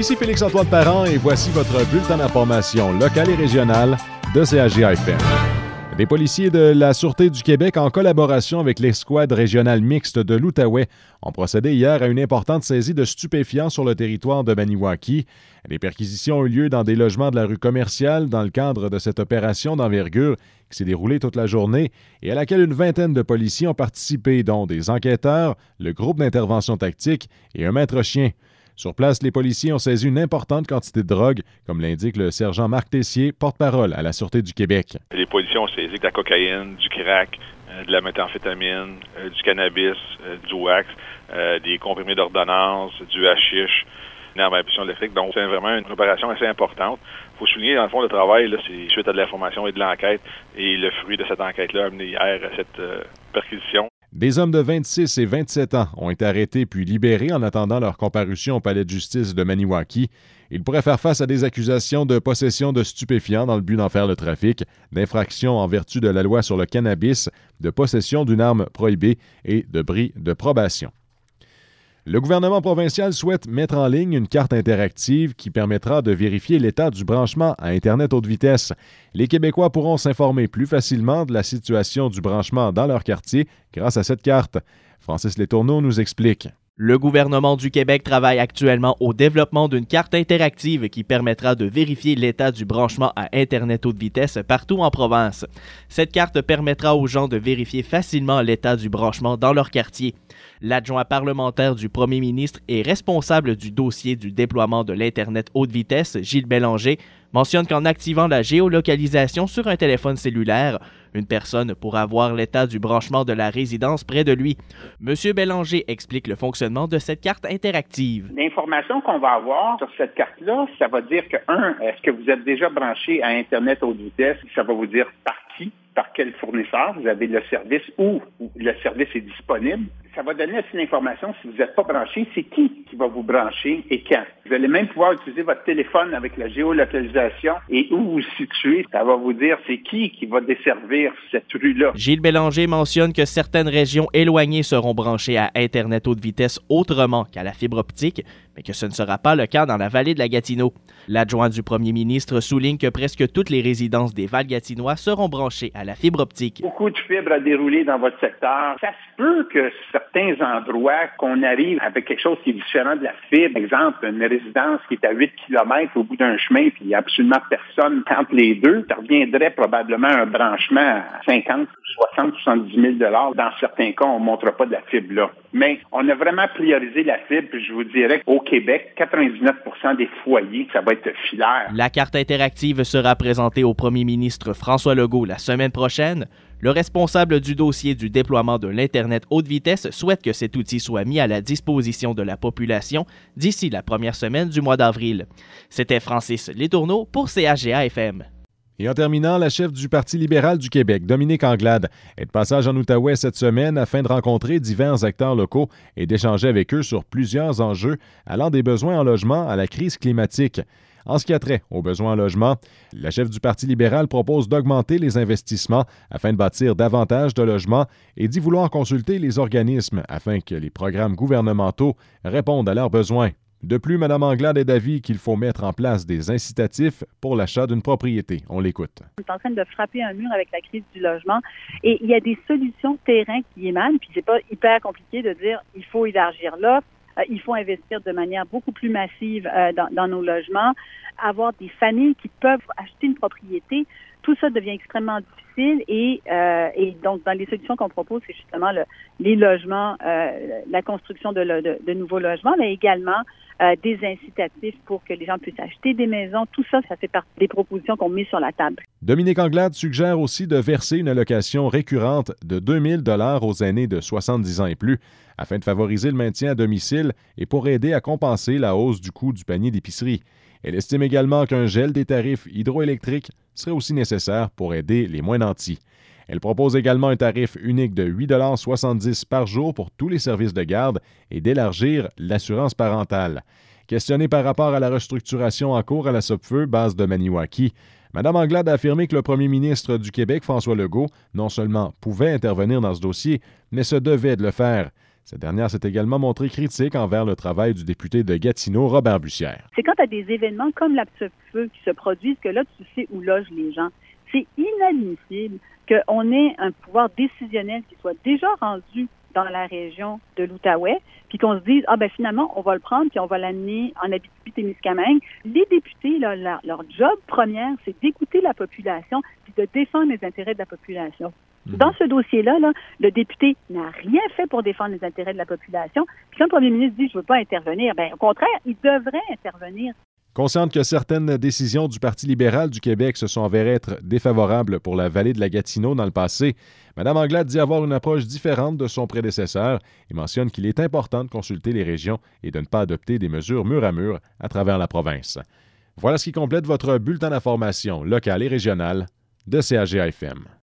Ici Félix-Antoine Parent et voici votre bulletin d'information locale et régionale de CHGA-FM. Des policiers de la Sûreté du Québec, en collaboration avec l'escouade régionale mixte de l'Outaouais, ont procédé hier à une importante saisie de stupéfiants sur le territoire de Maniwaki. Les perquisitions ont eu lieu dans des logements de la rue Commerciale dans le cadre de cette opération d'envergure qui s'est déroulée toute la journée et à laquelle une vingtaine de policiers ont participé, dont des enquêteurs, le groupe d'intervention tactique et un maître-chien. Sur place, les policiers ont saisi une importante quantité de drogue, comme l'indique le sergent Marc Tessier, porte-parole à la Sûreté du Québec. Les policiers ont saisi de la cocaïne, du crack, de la méthamphétamine, du cannabis, du wax, des comprimés d'ordonnance, du hashish, une arme à impulsion électrique. Donc, c'est vraiment une opération assez importante. Il faut souligner, dans le fond, le travail, là, c'est suite à de l'information et de l'enquête. Et le fruit de cette enquête-là a amené hier à cette perquisition. Des hommes de 26 et 27 ans ont été arrêtés puis libérés en attendant leur comparution au palais de justice de Maniwaki. Ils pourraient faire face à des accusations de possession de stupéfiants dans le but d'en faire le trafic, d'infraction en vertu de la loi sur le cannabis, de possession d'une arme prohibée et de bris de probation. Le gouvernement provincial souhaite mettre en ligne une carte interactive qui permettra de vérifier l'état du branchement à Internet haute vitesse. Les Québécois pourront s'informer plus facilement de la situation du branchement dans leur quartier grâce à cette carte. Francis Letourneau nous explique. Le gouvernement du Québec travaille actuellement au développement d'une carte interactive qui permettra de vérifier l'état du branchement à Internet haute vitesse partout en province. Cette carte permettra aux gens de vérifier facilement l'état du branchement dans leur quartier. L'adjoint parlementaire du premier ministre et responsable du dossier du déploiement de l'Internet haute vitesse, Gilles Bélanger, mentionne qu'en activant la géolocalisation sur un téléphone cellulaire, une personne pourra voir l'état du branchement de la résidence près de lui. Monsieur Bélanger explique le fonctionnement de cette carte interactive. L'information qu'on va avoir sur cette carte-là, ça va dire que, est-ce que vous êtes déjà branché à Internet haute vitesse? Ça va vous dire par qui, par quel fournisseur vous avez le service ou le service est disponible. Ça va donner aussi l'information, si vous n'êtes pas branché, c'est qui va vous brancher et quand. Vous allez même pouvoir utiliser votre téléphone avec la géolocalisation et où vous situez. Ça va vous dire c'est qui va desservir cette rue-là. Gilles Bélanger mentionne que certaines régions éloignées seront branchées à Internet haute vitesse autrement qu'à la fibre optique, mais que ce ne sera pas le cas dans la vallée de la Gatineau. L'adjoint du premier ministre souligne que presque toutes les résidences des Val-Gatinois seront branchées à la fibre optique. Beaucoup de fibres à dérouler dans votre secteur. Ça se peut que certains endroits, qu'on arrive avec quelque chose qui est différent de la fibre. Par exemple, une résidence qui est à 8 km au bout d'un chemin, puis il n'y a absolument personne entre les deux. Ça reviendrait probablement à un branchement à 50, 60, 70 000 $. Dans certains cas, on ne montre pas de la fibre là. Mais on a vraiment priorisé la fibre, puis je vous dirais qu'au Québec, 99% des foyers, ça va être filaire. La carte interactive sera présentée au premier ministre François Legault la semaine prochaine. Le responsable du dossier du déploiement de l'Internet haute vitesse souhaite que cet outil soit mis à la disposition de la population d'ici la première semaine du mois d'avril. C'était Francis Letourneau pour CHGA-FM. Et en terminant, la chef du Parti libéral du Québec, Dominique Anglade, est de passage en Outaouais cette semaine afin de rencontrer divers acteurs locaux et d'échanger avec eux sur plusieurs enjeux allant des besoins en logement à la crise climatique. En ce qui a trait aux besoins en logement, la chef du Parti libéral propose d'augmenter les investissements afin de bâtir davantage de logements et d'y vouloir consulter les organismes afin que les programmes gouvernementaux répondent à leurs besoins. De plus, Mme Anglade est d'avis qu'il faut mettre en place des incitatifs pour l'achat d'une propriété. On l'écoute. On est en train de frapper un mur avec la crise du logement et il y a des solutions de terrain qui émanent, puis c'est pas hyper compliqué de dire il faut élargir l'offre. Il faut investir de manière beaucoup plus massive dans nos logements, avoir des familles qui peuvent acheter une propriété. Tout ça devient extrêmement difficile et donc dans les solutions qu'on propose, c'est justement les logements, la construction de nouveaux logements, mais également des incitatifs pour que les gens puissent acheter des maisons. Tout ça, ça fait partie des propositions qu'on met sur la table. Dominique Anglade suggère aussi de verser une allocation récurrente de 2 000 $ aux aînés de 70 ans et plus afin de favoriser le maintien à domicile et pour aider à compenser la hausse du coût du panier d'épicerie. Elle estime également qu'un gel des tarifs hydroélectriques serait aussi nécessaire pour aider les moins nantis. Elle propose également un tarif unique de 8,70 $ par jour pour tous les services de garde et d'élargir l'assurance parentale. Questionnée par rapport à la restructuration en cours à la Sopfeu, base de Maniwaki, Mme Anglade a affirmé que le premier ministre du Québec, François Legault, non seulement pouvait intervenir dans ce dossier, mais se devait de le faire. Cette dernière s'est également montrée critique envers le travail du député de Gatineau, Robert Bussière. C'est quand tu as des événements comme l'Aptefeu qui se produisent que là, tu sais où logent les gens. C'est inadmissible qu'on ait un pouvoir décisionnel qui soit déjà rendu dans la région de l'Outaouais, puis qu'on se dise, finalement, on va le prendre, puis on va l'amener en Abitibi-Témiscamingue. Les députés, là, leur job première, c'est d'écouter la population, puis de défendre les intérêts de la population. Dans ce dossier-là, le député n'a rien fait pour défendre les intérêts de la population. Puis quand le premier ministre dit « je ne veux pas intervenir », au contraire, il devrait intervenir. Consciente que certaines décisions du Parti libéral du Québec se sont avérées être défavorables pour la vallée de la Gatineau dans le passé, Mme Anglade dit avoir une approche différente de son prédécesseur et mentionne qu'il est important de consulter les régions et de ne pas adopter des mesures mur à mur à travers la province. Voilà ce qui complète votre bulletin d'information locale et régionale de CAGA-FM.